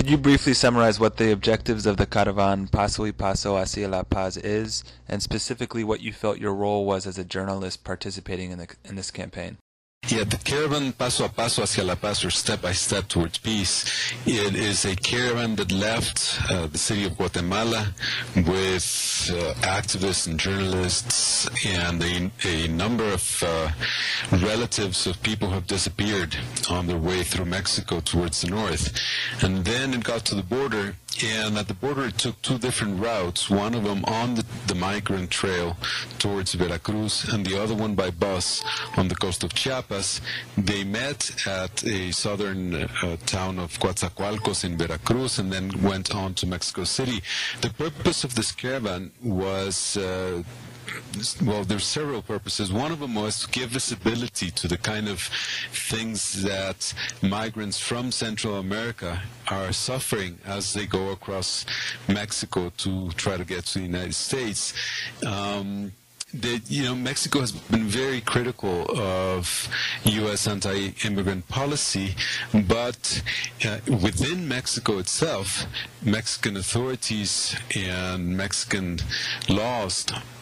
Could you briefly summarize what the objectives of the Caravan Paso y Paso hacia la Paz is, and specifically what you felt your role was as a journalist participating in this campaign? Yeah, the caravan Paso a Paso hacia la Paz, or Step by Step towards Peace, it is a caravan that left the city of Guatemala with activists and journalists and a number of relatives of people who have disappeared on their way through Mexico towards the north. And then it got to the border, and at the border it took two different routes, one of them on the migrant trail towards Veracruz and the other one by bus on the coast of Chiapas. They met at a southern town of Coatzacoalcos in Veracruz and then went on to Mexico City. The purpose of this caravan was well, there's several purposes. One of them was to give visibility to the kind of things that migrants from Central America are suffering as they go across Mexico to try to get to the United States. Mexico has been very critical of U.S. anti-immigrant policy, but within Mexico itself, Mexican authorities and Mexican laws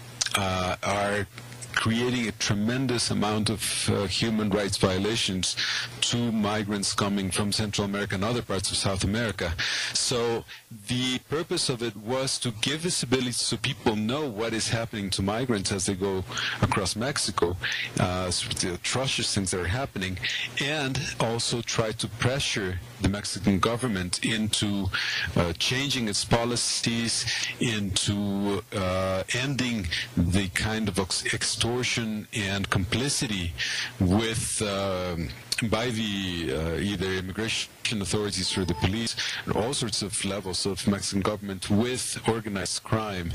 are creating a tremendous amount of human rights violations to migrants coming from Central America and other parts of South America. So the purpose of it was to give visibility so people know what is happening to migrants as they go across Mexico, the atrocious things that are happening, and also try to pressure the Mexican government into changing its policies, into ending the kind of extortion and complicity with by the either immigration authorities or the police, and all sorts of levels of Mexican government with organized crime.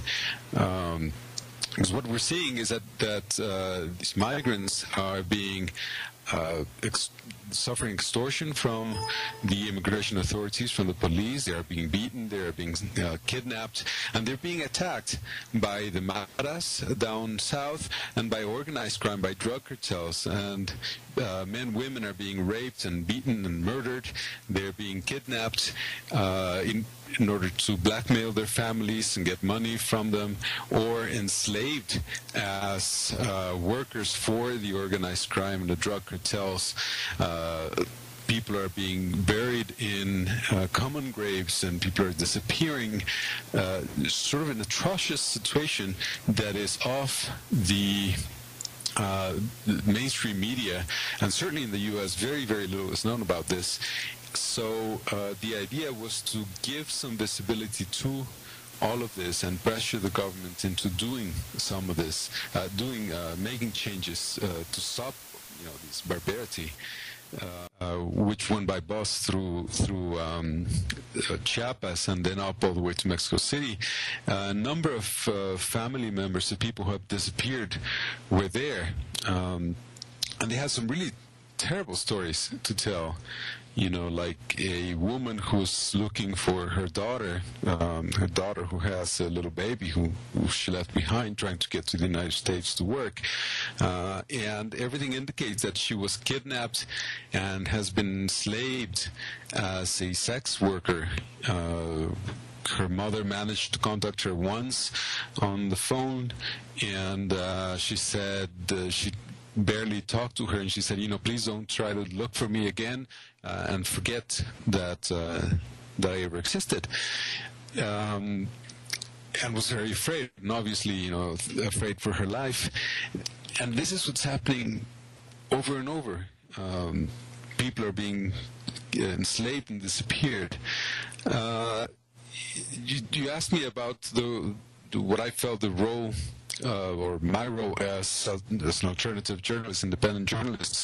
Because what we're seeing is that these migrants are being suffering extortion from the immigration authorities, from the police. They are being beaten, they are being kidnapped, and they're being attacked by the maras down south and by organized crime, by drug cartels. And men, women are being raped and beaten and murdered. They're being kidnapped in order to blackmail their families and get money from them, or enslaved as workers for the organized crime and the drug cartels. People are being buried in common graves, and people are disappearing. Sort of an atrocious situation that is off the mainstream media, and certainly in the U.S. very, very little is known about this. So the idea was to give some visibility to all of this and pressure the government into doing some of this, making changes to stop, this barbarity. Which went by bus through Chiapas and then up all the way to Mexico City. A number of family members of people who have disappeared were there, and they had some really terrible stories to tell. Like a woman who's looking for her daughter who has a little baby who she left behind, trying to get to the United States to work. And everything indicates that she was kidnapped and has been enslaved as a sex worker. Her mother managed to contact her once on the phone, and she said she barely talked to her, and she said, please don't try to look for me again and forget that I ever existed. And was very afraid, and obviously, afraid for her life. And this is what's happening over and over. People are being enslaved and disappeared. You asked me about what I felt the role or my role as an alternative journalist, independent journalist.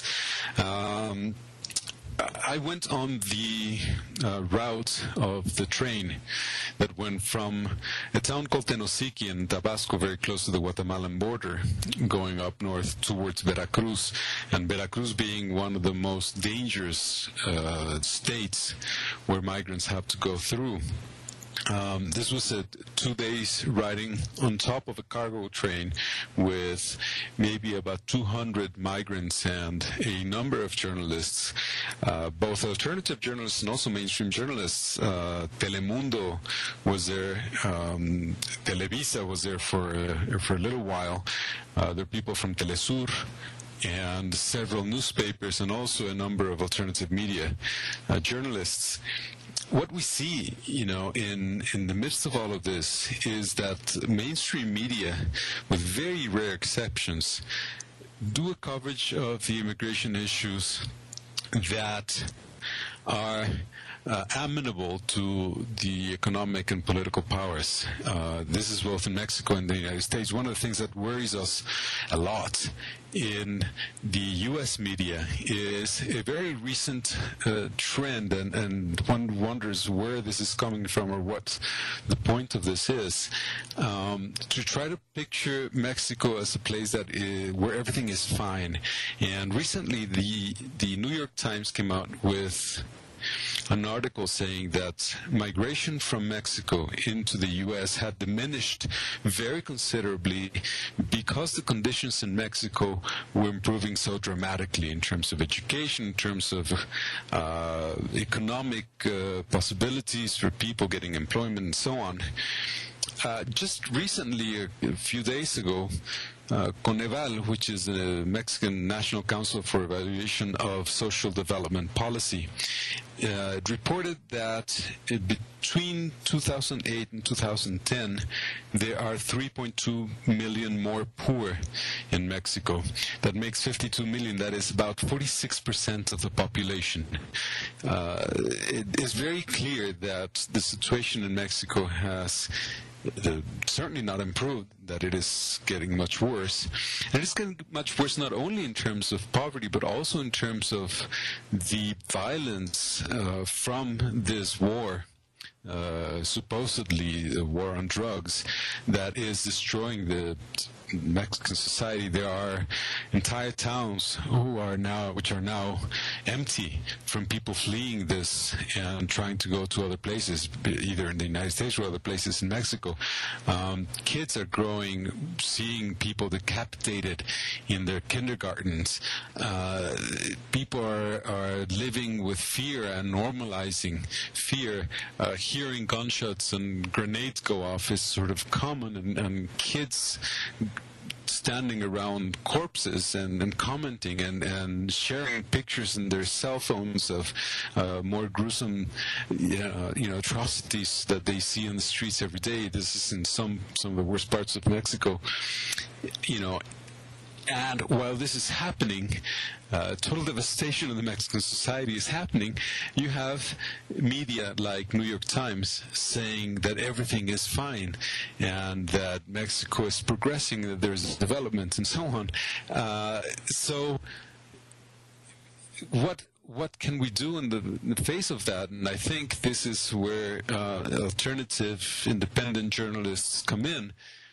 I went on the route of the train that went from a town called Tenosique in Tabasco, very close to the Guatemalan border, going up north towards Veracruz, and Veracruz being one of the most dangerous states where migrants have to go through. This was a 2 days riding on top of a cargo train with maybe about 200 migrants and a number of journalists, both alternative journalists and also mainstream journalists. Telemundo was there, Televisa was there for a little while. There are people from Telesur and several newspapers and also a number of alternative media journalists. What we see, in the midst of all of this is that mainstream media, with very rare exceptions, do a coverage of the immigration issues that are amenable to the economic and political powers. This is both in Mexico and the United States. One of the things that worries us a lot in the U.S. media is a very recent trend, and one wonders where this is coming from or what the point of this is, to try to picture Mexico as a place that where everything is fine. And recently the New York Times came out with an article saying that migration from Mexico into the U.S. had diminished very considerably because the conditions in Mexico were improving so dramatically in terms of education, in terms of economic possibilities for people getting employment and so on. Just recently, a few days ago, Coneval, which is the Mexican National Council for Evaluation of Social Development Policy, reported that between 2008 and 2010, there are 3.2 million more poor in Mexico. That makes 52 million. That is about 46% of the population. It is very clear that the situation in Mexico has certainly not improved, that it is getting much worse. And it's getting much worse not only in terms of poverty, but also in terms of the violence from this war, supposedly the war on drugs, that is destroying the Mexican society. There are entire towns which are now empty from people fleeing this and trying to go to other places, either in the United States or other places in Mexico. Kids are growing, seeing people decapitated in their kindergartens. People are living with fear and normalizing fear. Hearing gunshots and grenades go off is sort of common, and kids standing around corpses and commenting and sharing pictures in their cell phones of more gruesome atrocities that they see in the streets every day. This is in some of the worst parts of Mexico. And while this is happening, total devastation of the Mexican society is happening, you have media like New York Times saying that everything is fine and that Mexico is progressing, that there's development and so on. So what can we do in the face of that? And I think this is where alternative independent journalists come in.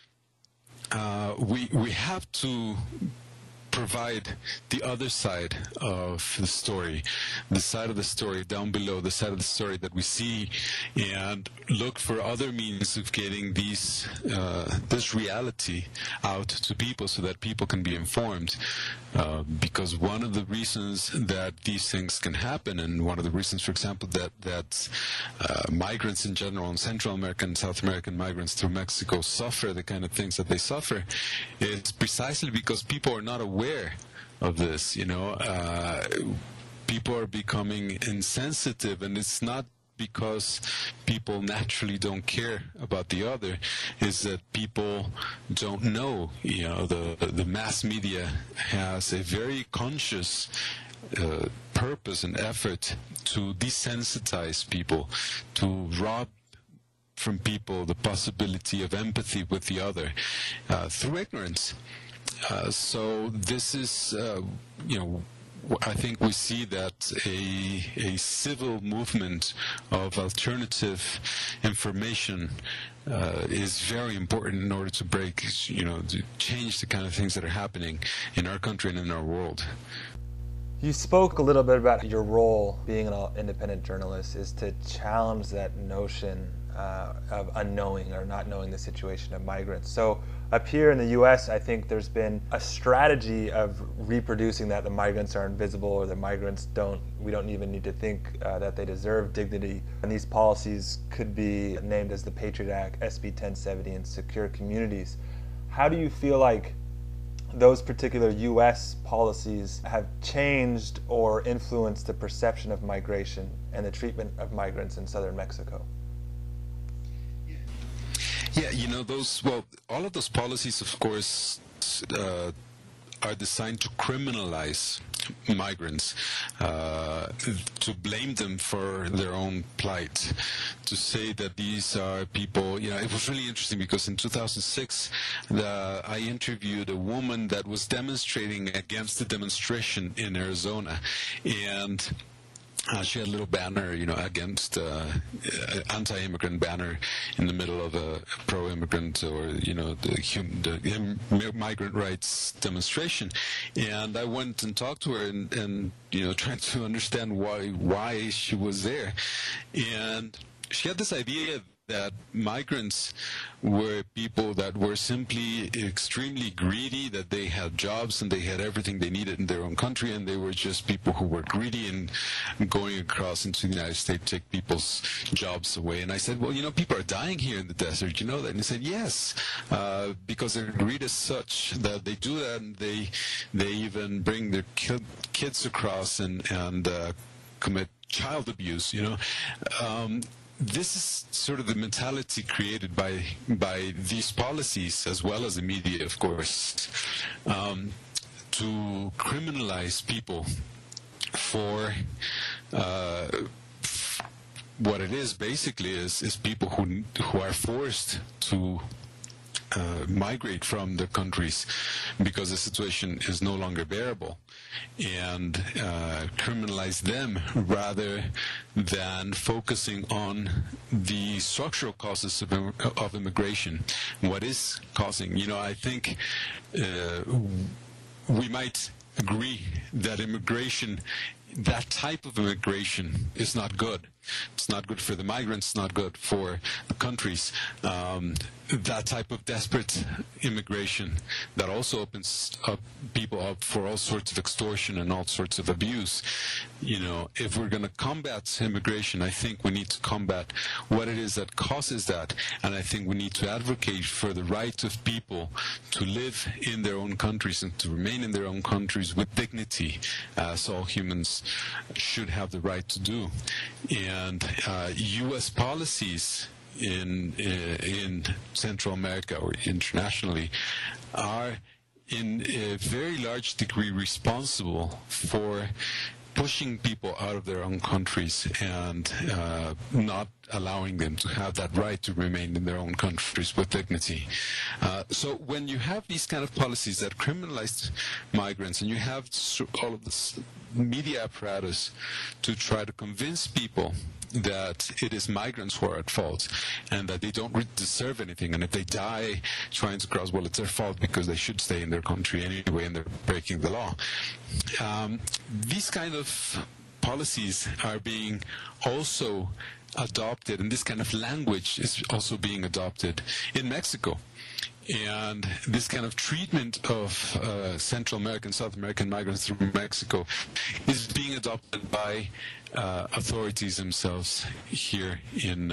We have to provide the other side of the story, the side of the story down below, the side of the story that we see, and look for other means of getting this reality out to people so that people can be informed. Because one of the reasons that these things can happen, and one of the reasons, for example, that migrants in general, and Central American, South American migrants through Mexico suffer the kind of things that they suffer, is precisely because people are not aware of this. People are becoming insensitive, and it's not because people naturally don't care about the other, is that people don't know. The mass media has a very conscious purpose and effort to desensitize people, to rob from people the possibility of empathy with the other through ignorance. So this is, I think we see that a civil movement of alternative information is very important in order to to change the kind of things that are happening in our country and in our world. You spoke a little bit about your role being an independent journalist is to challenge that notion of unknowing or not knowing the situation of migrants. So up here in the U.S., I think there's been a strategy of reproducing that the migrants are invisible or the migrants we don't even need to think that they deserve dignity. And these policies could be named as the Patriot Act, SB 1070, and Secure Communities. How do you feel like those particular U.S. policies have changed or influenced the perception of migration and the treatment of migrants in southern Mexico? Yeah, all of those policies, of course, are designed to criminalize migrants, to blame them for their own plight, to say that these are people. It was really interesting because in 2006, I interviewed a woman that was demonstrating against the demonstration in Arizona, and she had a little banner, against anti-immigrant banner in the middle of a pro-immigrant or the migrant rights demonstration. And I went and talked to her and tried to understand why she was there. And she had this idea that migrants were people that were simply extremely greedy, that they had jobs and they had everything they needed in their own country, and they were just people who were greedy and going across into the United States to take people's jobs away. And I said, well, people are dying here in the desert, you know that? And he said, yes, because their greed is such that they do that, and they even bring their kids across and commit child abuse, This is sort of the mentality created by these policies, as well as the media, of course, to criminalize people for what it is. Basically, is people who are forced to migrate from their countries because the situation is no longer bearable, and criminalize them rather than focusing on the structural causes of immigration. What is causing? I think we might agree that that type of immigration is not good. It's not good for the migrants, not good for the countries. That type of desperate immigration that also opens up people up for all sorts of extortion and all sorts of abuse. If we're going to combat immigration, I think we need to combat what it is that causes that. And I think we need to advocate for the right of people to live in their own countries and to remain in their own countries with dignity, as all humans should have the right to do. And U.S. policies in Central America or internationally are in a very large degree responsible for pushing people out of their own countries and not allowing them to have that right to remain in their own countries with dignity. So when you have these kind of policies that criminalize migrants, and you have all of this media apparatus to try to convince people that it is migrants who are at fault and that they don't deserve anything, and if they die trying to cross, well, it's their fault because they should stay in their country anyway and they're breaking the law. These kind of policies are being also adopted, and this kind of language is also being adopted in Mexico. And this kind of treatment of Central American, South American migrants through Mexico is being adopted by authorities themselves here in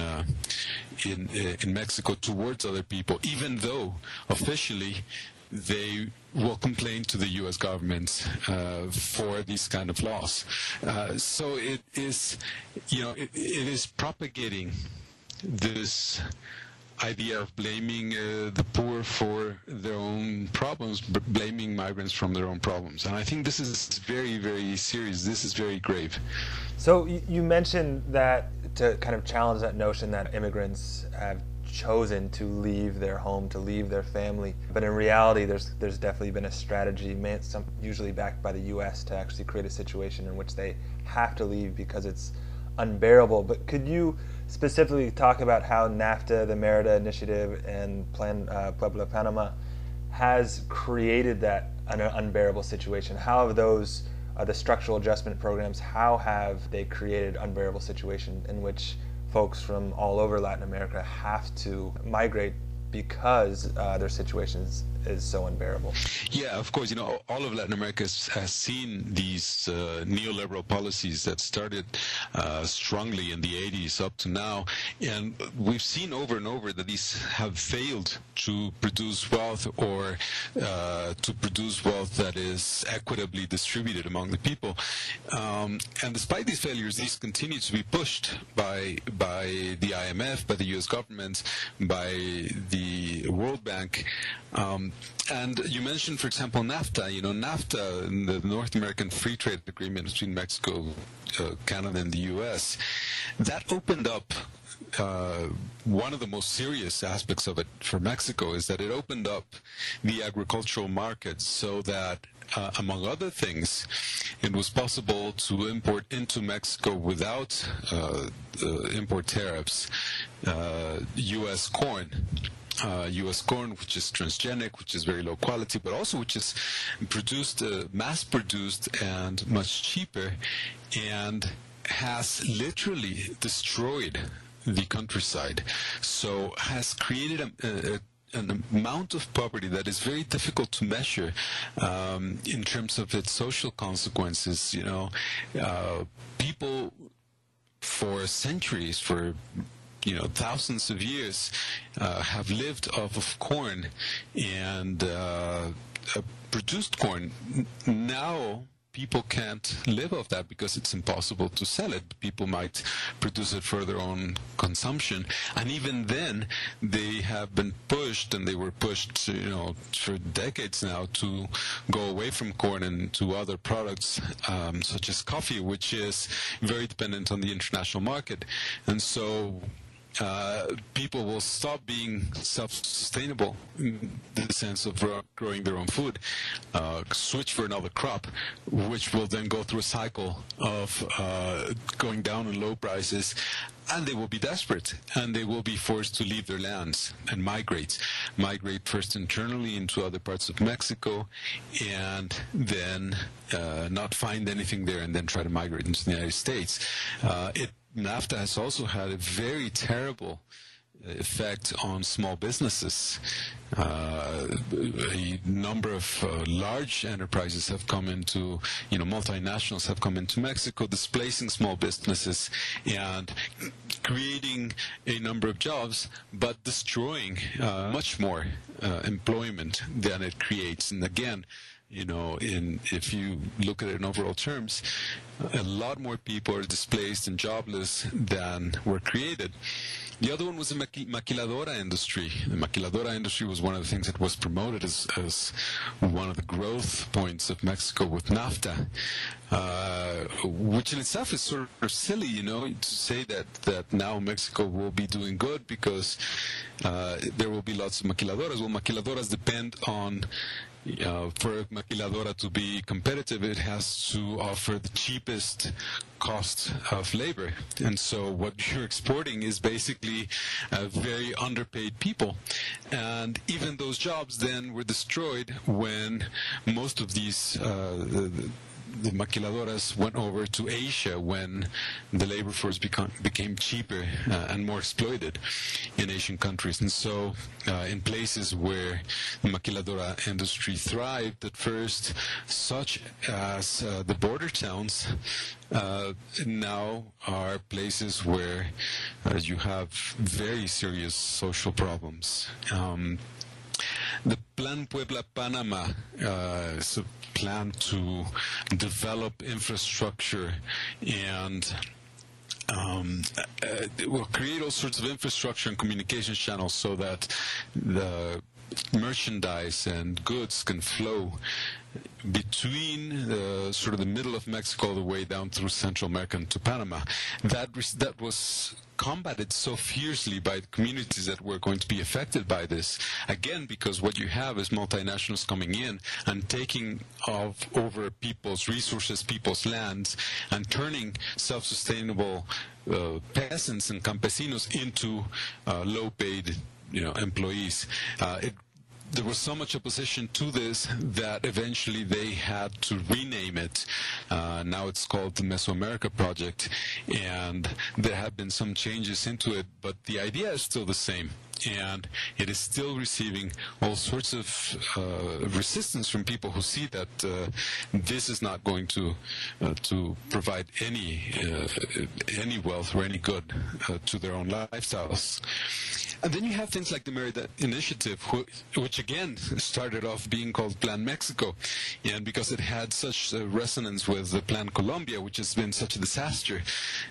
Mexico towards other people, even though officially they will complain to the U.S. government for these kind of laws. So it is, it is propagating this idea of blaming the poor for their own problems, but blaming migrants from their own problems. And I think this is very, very serious. This is very grave. So you mentioned that to kind of challenge that notion that immigrants have chosen to leave their home, to leave their family. But in reality, there's definitely been a strategy, usually backed by the U.S., to actually create a situation in which they have to leave because it's unbearable. But could you specifically talk about how NAFTA, the Merida Initiative, and Plan Pueblo Panama has created that an unbearable situation? How have those the structural adjustment programs, how have they created unbearable situations in which folks from all over Latin America have to migrate because their situations is so unbearable? Yeah, of course. All of Latin America has seen these neoliberal policies that started strongly in the 80s up to now. And we've seen over and over that these have failed to produce wealth or to produce wealth that is equitably distributed among the people. And despite these failures, these continue to be pushed by the IMF, by the U.S. government, by the World Bank. And you mentioned, for example, NAFTA. NAFTA, the North American Free Trade Agreement between Mexico, Canada, and the U.S., that opened up one of the most serious aspects of it for Mexico is that it opened up the agricultural market so that, among other things, it was possible to import into Mexico without import tariffs U.S. corn. U.S. corn, which is transgenic, which is very low quality, but also which is produced, mass-produced and much cheaper, and has literally destroyed the countryside. So has created an amount of poverty that is very difficult to measure in terms of its social consequences. People for centuries, for thousands of years, have lived off of corn and produced corn. Now people can't live off that because it's impossible to sell it. People might produce it for their own consumption, and even then they have been pushed, and they were pushed for decades now, to go away from corn and to other products such as coffee, which is very dependent on the international market. And so people will stop being self-sustainable in the sense of growing their own food, switch for another crop, which will then go through a cycle of going down in low prices, and they will be desperate, and they will be forced to leave their lands and migrate first internally into other parts of Mexico, and then not find anything there, and then try to migrate into the United States. NAFTA has also had a very terrible effect on small businesses. A number of large enterprises have come into, multinationals have come into Mexico, displacing small businesses and creating a number of jobs, but destroying much more employment than it creates. And again, if you look at it in overall terms, a lot more people are displaced and jobless than were created. The other one was the maquiladora industry. The maquiladora industry was one of the things that was promoted as one of the growth points of Mexico with NAFTA, which in itself is sort of silly, to say that now Mexico will be doing good because there will be lots of maquiladoras. Well, maquiladoras depend on, for a maquiladora to be competitive, it has to offer the cheapest cost of labor. And so what you're exporting is basically very underpaid people. And even those jobs then were destroyed when most of these the maquiladoras went over to Asia, when the labor force became cheaper and more exploited in Asian countries. And so in places where the maquiladora industry thrived at first, such as the border towns, now are places where you have very serious social problems. The Plan Puebla-Panama is a plan to develop infrastructure and will create all sorts of infrastructure and communications channels so that the merchandise and goods can flow between sort of the middle of Mexico all the way down through Central America and to Panama. That was combated so fiercely by the communities that were going to be affected by this. Again, because what you have is multinationals coming in and taking over people's resources, people's lands, and turning self-sustainable peasants and campesinos into low-paid employees. there was so much opposition to this that eventually they had to rename it. Now it's called the Mesoamerica Project, and there have been some changes into it, but the idea is still the same. And it is still receiving all sorts of resistance from people who see that this is not going to provide any wealth or any good to their own lifestyles. And then you have things like the Merida Initiative, which again started off being called Plan Mexico, and because it had such resonance with the Plan Colombia, which has been such a disaster,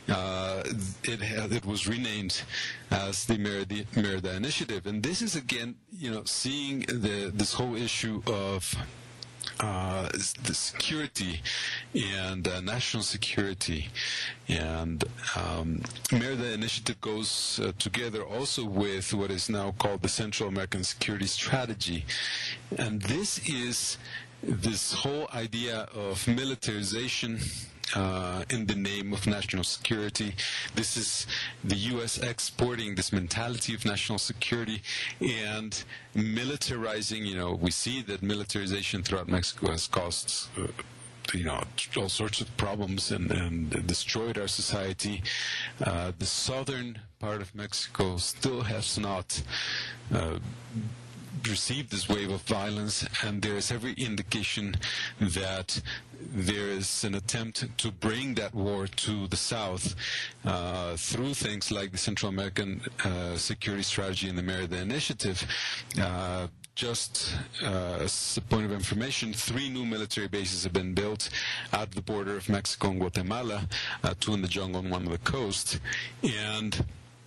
it was renamed as the Merida Initiative. And this is again, seeing this whole issue of the security and national security, and Merida Initiative goes together also with what is now called the Central American Security Strategy, and this is this whole idea of militarization in the name of national security. This is the U.S. exporting this mentality of national security and militarizing. We see that militarization throughout Mexico has caused all sorts of problems and destroyed our society. The southern part of Mexico still has not received this wave of violence, and there is every indication that there is an attempt to bring that war to the south through things like the Central American Security Strategy and the Merida Initiative. Just as a point of information, 3 new military bases have been built at the border of Mexico and Guatemala, 2 in the jungle and 1 on the coast. And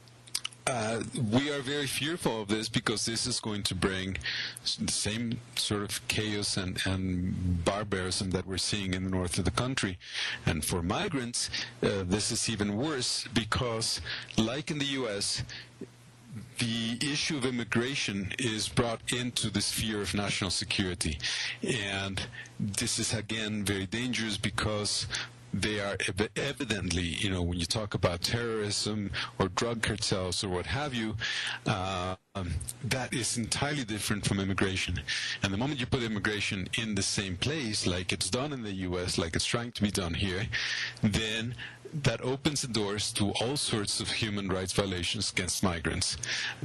we are very fearful of this because this is going to bring the same sort of chaos and barbarism that we're seeing in the north of the country. And for migrants, this is even worse because, like in the U.S., the issue of immigration is brought into the sphere of national security. And this is, again, very dangerous because they are evidently, when you talk about terrorism or drug cartels or what have you, that is entirely different from immigration. And the moment you put immigration in the same place, like it's done in the U.S., like it's trying to be done here, then that opens the doors to all sorts of human rights violations against migrants.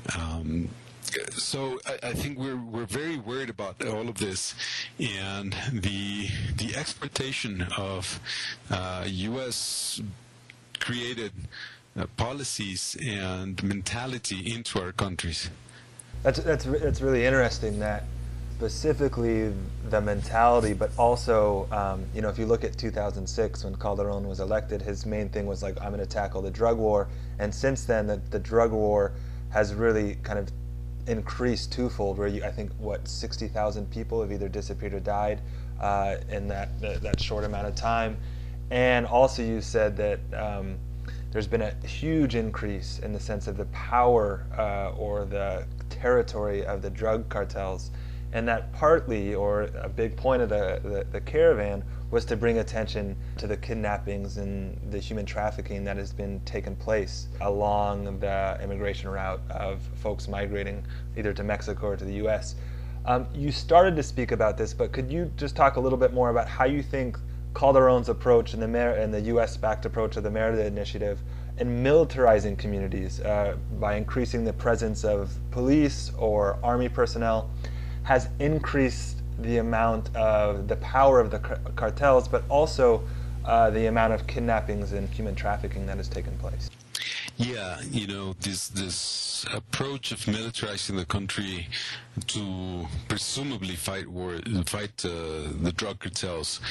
So I think we're very worried about all of this, and the exploitation of U.S. created policies and mentality into our countries. That's really interesting, that specifically the mentality, but also if you look at 2006 when Calderon was elected, his main thing was like, I'm going to tackle the drug war, and since then the drug war has really kind of increased twofold, where I think 60,000 people have either disappeared or died in that short amount of time. And also you said that there's been a huge increase in the sense of the power or the territory of the drug cartels, and that partly, or a big point of the caravan, was to bring attention to the kidnappings and the human trafficking that has been taking place along the immigration route of folks migrating either to Mexico or to the U.S. You started to speak about this, but could you just talk a little bit more about how you think Calderon's approach and the U.S.-backed approach of the Merida Initiative in militarizing communities by increasing the presence of police or army personnel has increased the amount of the power of the cartels, but also the amount of kidnappings and human trafficking that has taken place? Yeah, this approach of militarizing the country to presumably fight the drug cartels,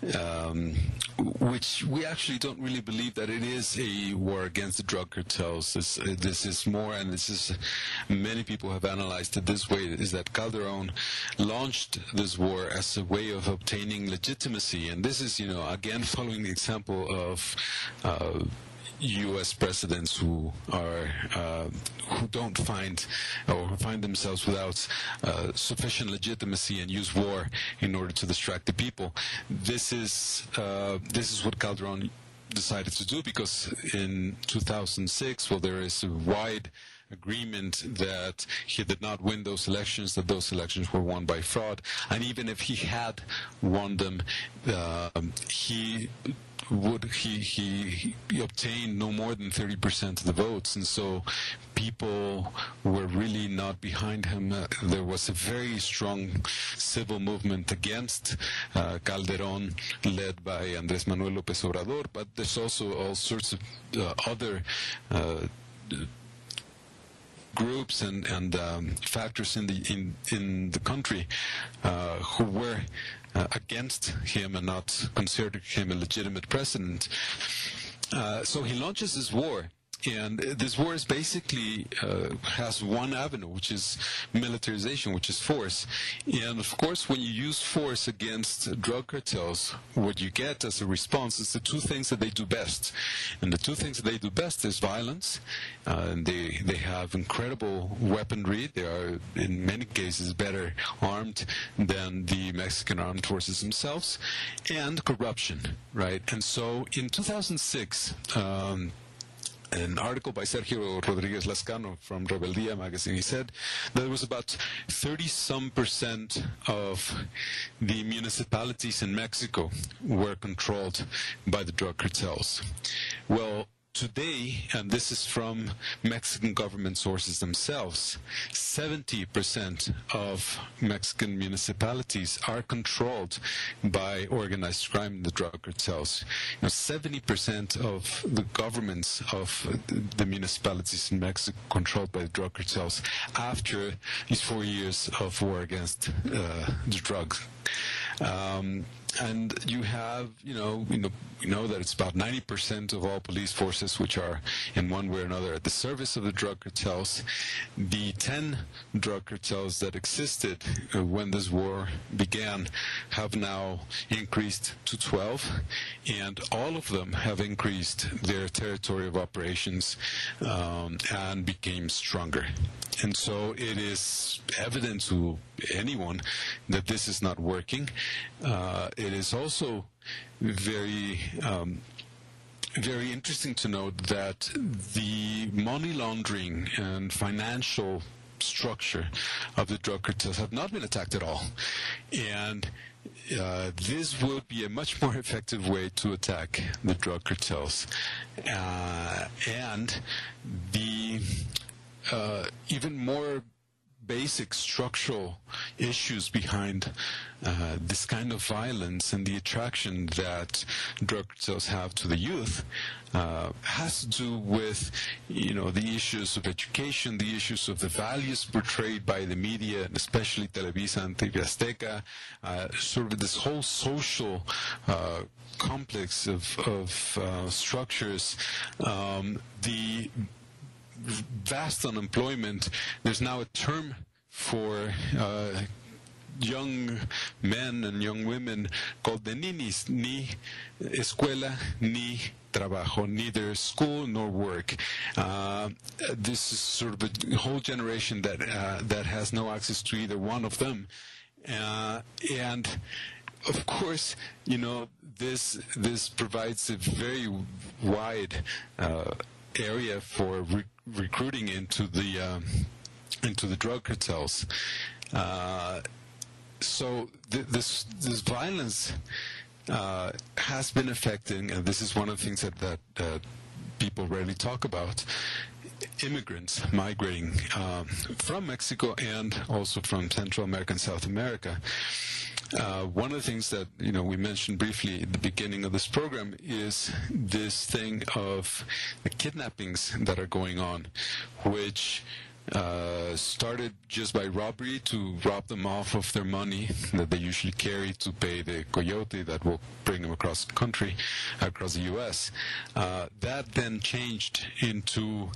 which we actually don't really believe that it is a war against the drug cartels. This is more, and many people have analyzed it this way, is that Calderon launched this war as a way of obtaining legitimacy, and this is, again, following the example of U.S. presidents who don't find themselves without sufficient legitimacy and use war in order to distract the people. This is what Calderon decided to do, because in 2006, there is a wide agreement that he did not win those elections, that those elections were won by fraud, and even if he had won them, he obtained no more than 30% of the votes, and so people were really not behind him. There was a very strong civil movement against Calderón, led by Andrés Manuel López Obrador, but there's also all sorts of other groups and factors in the country who were against him and not considered him a legitimate president. So he launches this war. And this war is basically has one avenue, which is militarization, which is force. And of course, when you use force against drug cartels, what you get as a response is the two things that they do best. And the two things that they do best is violence. And they have incredible weaponry. They are, in many cases, better armed than the Mexican armed forces themselves. And corruption, right? And so in 2006, an article by Sergio Rodriguez Lascano from Rebeldia magazine, he said that there was about 30-some% of the municipalities in Mexico were controlled by the drug cartels. Well, today, and this is from Mexican government sources themselves, 70% of Mexican municipalities are controlled by organized crime and the drug cartels. 70% of the governments of the municipalities in Mexico controlled by the drug cartels after these 4 years of war against the drugs. And you have, we know that it's about 90% of all police forces which are in one way or another at the service of the drug cartels. The 10 drug cartels that existed when this war began have now increased to 12, and all of them have increased their territory of operations and became stronger. And so it is evident to anyone that this is not working. It is also very very interesting to note that the money laundering and financial structure of the drug cartels have not been attacked at all. And this would be a much more effective way to attack the drug cartels. And the even more basic structural issues behind this kind of violence and the attraction that drug cartels have to the youth has to do with, the issues of education, the issues of the values portrayed by the media, and especially Televisa and TV Azteca, sort of this whole social complex of structures, the vast unemployment. There's now a term for young men and young women called the ninis, ni escuela ni trabajo, neither school nor work. This is sort of a whole generation that has no access to either one of them, and of course, this provides a very wide area for recruiting into the drug cartels. So this violence has been affecting, and this is one of the things that people rarely talk about, immigrants migrating from Mexico and also from Central America and South America. One of the things that we mentioned briefly at the beginning of this program is this thing of the kidnappings that are going on, which started just by robbery to rob them off of their money that they usually carry to pay the coyote that will bring them across the country, across the U.S. That then changed into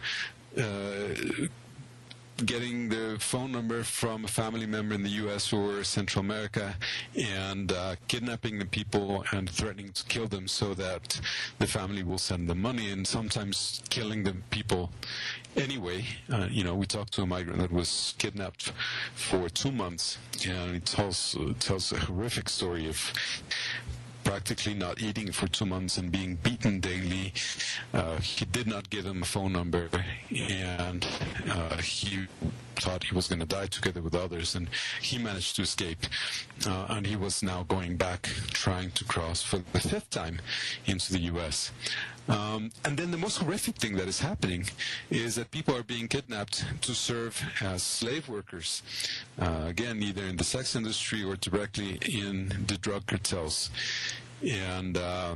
getting the phone number from a family member in the U.S. or Central America and kidnapping the people and threatening to kill them so that the family will send them money, and sometimes killing the people anyway. We talked to a migrant that was kidnapped for 2 months, and it tells a horrific story of practically not eating for 2 months and being beaten daily. He did not give them a phone number, and he thought he was going to die together with others, and he managed to escape. And he was now going back, trying to cross for the 5th time into the U.S. And then the most horrific thing that is happening is that people are being kidnapped to serve as slave workers, again, either in the sex industry or directly in the drug cartels. And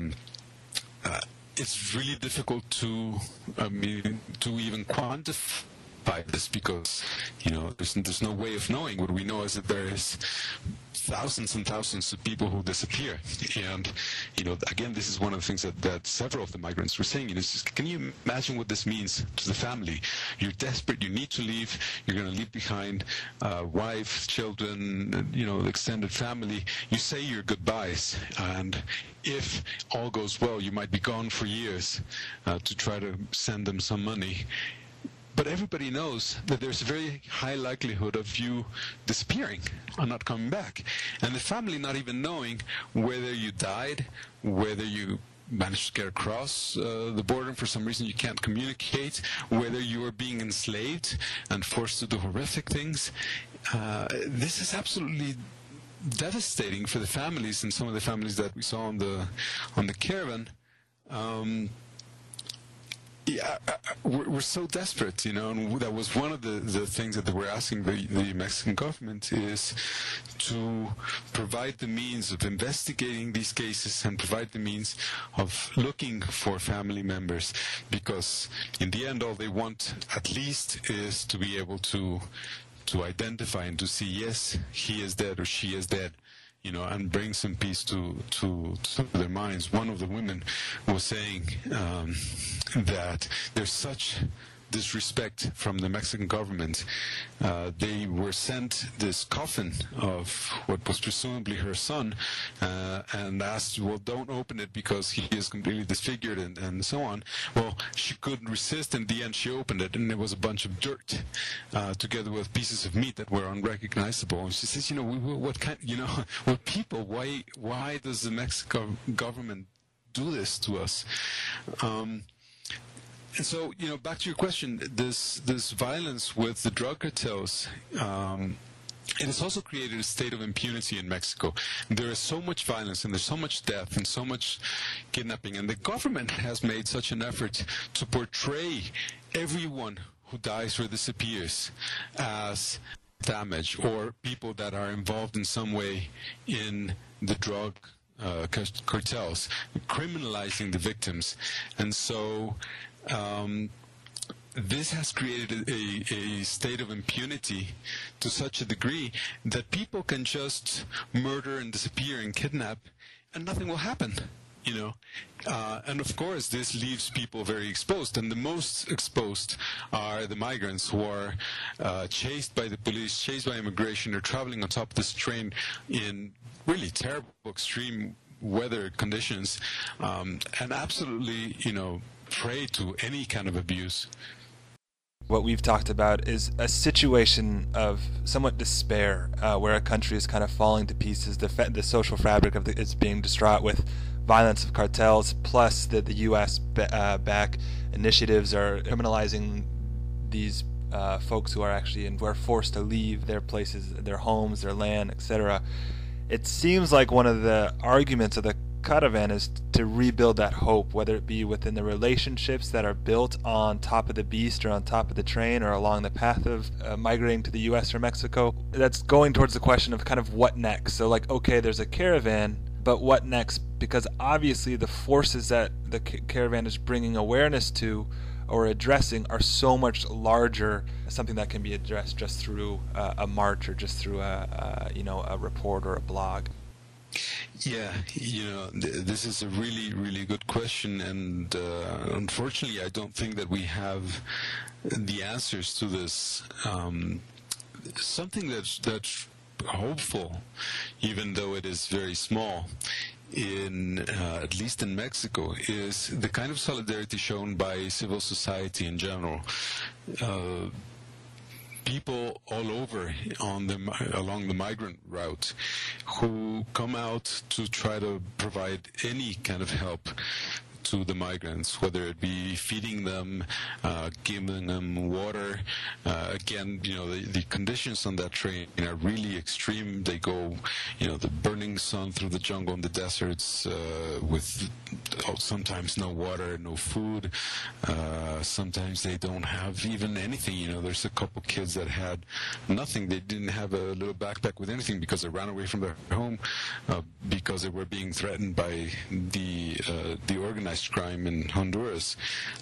it's really difficult to even quantify this, because there's no way of knowing. What we know is that there is thousands and thousands of people who disappear. And again, this is one of the things that several of the migrants were saying. Can you imagine what this means to the family? You're desperate, you need to leave, you're going to leave behind wife, children, extended family. You say your goodbyes, and if all goes well, you might be gone for years to try to send them some money. But everybody knows that there's a very high likelihood of you disappearing or not coming back. And the family not even knowing whether you died, whether you managed to get across the border and for some reason you can't communicate, whether you are being enslaved and forced to do horrific things. This is absolutely devastating for the families, and some of the families that we saw on the caravan. We're so desperate, and that was one of the things that they were asking the Mexican government, is to provide the means of investigating these cases and provide the means of looking for family members, because in the end all they want at least is to be able to identify and to see, yes, he is dead or she is dead, and bring some peace to their minds. One of the women was saying that there's such disrespect from the Mexican government. They were sent this coffin of what was presumably her son, and asked, well, don't open it because he is completely disfigured and so on. Well, she couldn't resist, and in the end she opened it, and there was a bunch of dirt together with pieces of meat that were unrecognizable. And she says, we're people. Why does the Mexican government do this to us? And so, back to your question, this violence with the drug cartels, it has also created a state of impunity in Mexico. There is so much violence, and there's so much death, and so much kidnapping, and the government has made such an effort to portray everyone who dies or disappears as damage, or people that are involved in some way in the drug cartels, criminalizing the victims. And so this has created a state of impunity to such a degree that people can just murder and disappear and kidnap, and nothing will happen. And of course this leaves people very exposed, and the most exposed are the migrants who are chased by the police, chased by immigration. They're traveling on top of this train in really terrible, extreme weather conditions, and absolutely, prey to any kind of abuse. What we've talked about is a situation of somewhat despair, where a country is kind of falling to pieces. The social fabric of is being distraught with violence of cartels, plus the U.S. back initiatives are criminalizing these folks who are forced to leave their places, their homes, their land, etc. It seems like one of the arguments of the caravan is to rebuild that hope, whether it be within the relationships that are built on top of the beast or on top of the train or along the path of migrating to the US or Mexico. That's going towards the question of kind of what next. So okay, there's a caravan, but what next? Because obviously the forces that the caravan is bringing awareness to or addressing are so much larger, something that can be addressed just through a march or just through a report or a blog. Yeah, this is a really, really good question, and unfortunately I don't think that we have the answers to this. Something that's hopeful, even though it is very small, at least in Mexico, is the kind of solidarity shown by civil society in general. people all over along the migrant route who come out to try to provide any kind of help to the migrants, whether it be feeding them, giving them water. Again, the conditions on that train are really extreme. They go, the burning sun through the jungle and the deserts with sometimes no water, no food. Sometimes they don't have even anything. There's a couple kids that had nothing. They didn't have a little backpack with anything because they ran away from their home because they were being threatened by the organized crime in Honduras.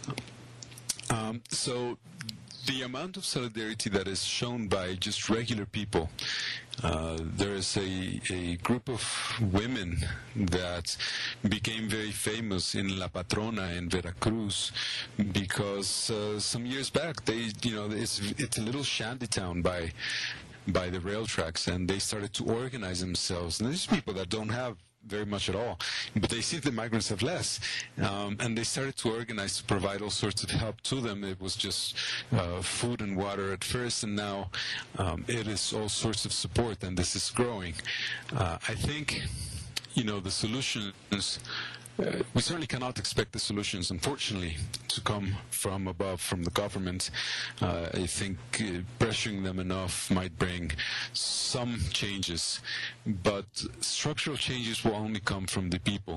So the amount of solidarity that is shown by just regular people, there is a group of women that became very famous in La Patrona in Veracruz because some years back it's a little shanty town by the rail tracks, and they started to organize themselves. And there's people that don't have very much at all, but they see the migrants have less, and they started to organize to provide all sorts of help to them. It was just food and water at first, and now it is all sorts of support, and this is growing. I think the solutions, we certainly cannot expect the solutions, unfortunately, to come from above, from the government. I think pressuring them enough might bring some changes, but structural changes will only come from the people.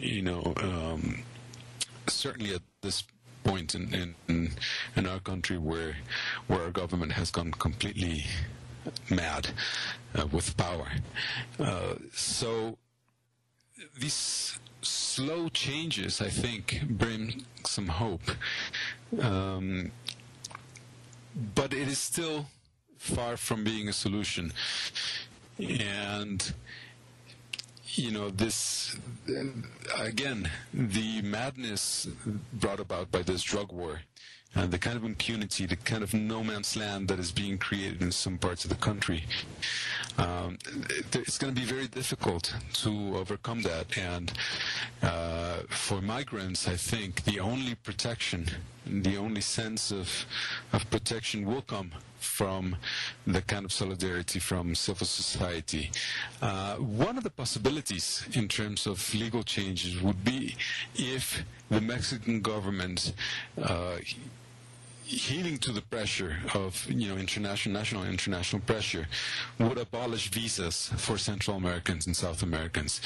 Certainly at this point in our country where our government has gone completely mad with power. So these slow changes, I think, bring some hope. But it is still far from being a solution. And, this, again, the madness brought about by this drug war, and the kind of impunity, the kind of no man's land that is being created in some parts of the country, it's going to be very difficult to overcome that. And for migrants, I think the only protection, the only sense of protection will come from the kind of solidarity from civil society. One of the possibilities in terms of legal changes would be if the Mexican government, heeding to the pressure of national and international pressure, would abolish visas for Central Americans and South Americans.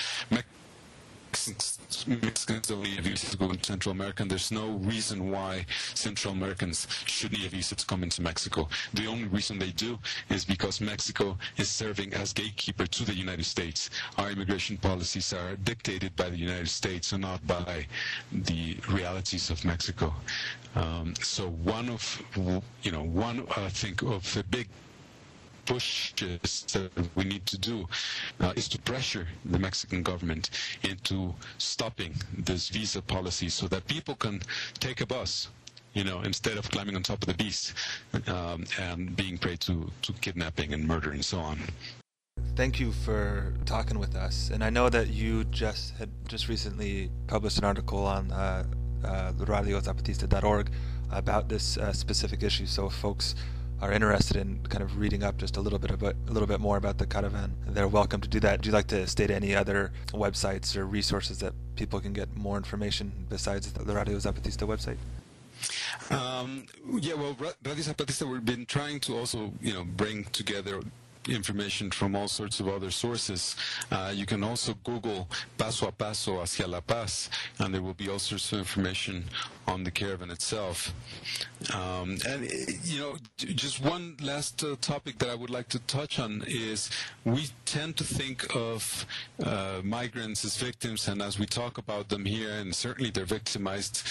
Mexicans don't need a visa to go into Central America, and there's no reason why Central Americans should need a visa to come into Mexico. The only reason they do is because Mexico is serving as gatekeeper to the United States. Our immigration policies are dictated by the United States and not by the realities of Mexico. So one I think of the big pushes that we need to do is to pressure the Mexican government into stopping this visa policy so that people can take a bus, instead of climbing on top of the beast and being prey to kidnapping and murder and so on. Thank you for talking with us. And I know that you just recently published an article on radiozapatista.org about this specific issue. So if folks are interested in kind of reading up just a little bit more about the caravan, they're welcome to do that. Would you like to state any other websites or resources that people can get more information besides the Radio Zapatista website? Radio Zapatista, we've been trying to also, bring together information from all sorts of other sources. You can also Google Paso a Paso hacia la Paz, and there will be all sorts of information on the caravan itself. Just one last topic that I would like to touch on is we tend to think of migrants as victims, and as we talk about them here, and certainly they're victimized,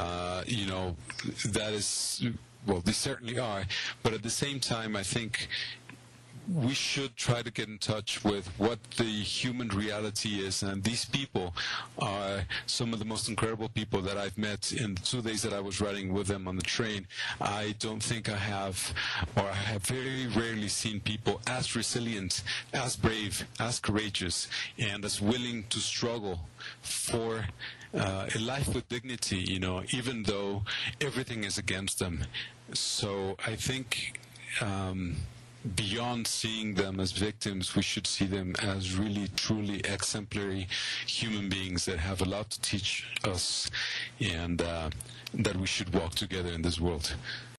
that is, well, they certainly are, but at the same time, I think we should try to get in touch with what the human reality is, and these people are some of the most incredible people that I've met in the 2 days that I was riding with them on the train. I don't think I have very rarely seen people as resilient, as brave, as courageous, and as willing to struggle for a life with dignity, even though everything is against them. So I think beyond seeing them as victims, we should see them as really, truly exemplary human beings that have a lot to teach us, and that we should walk together in this world.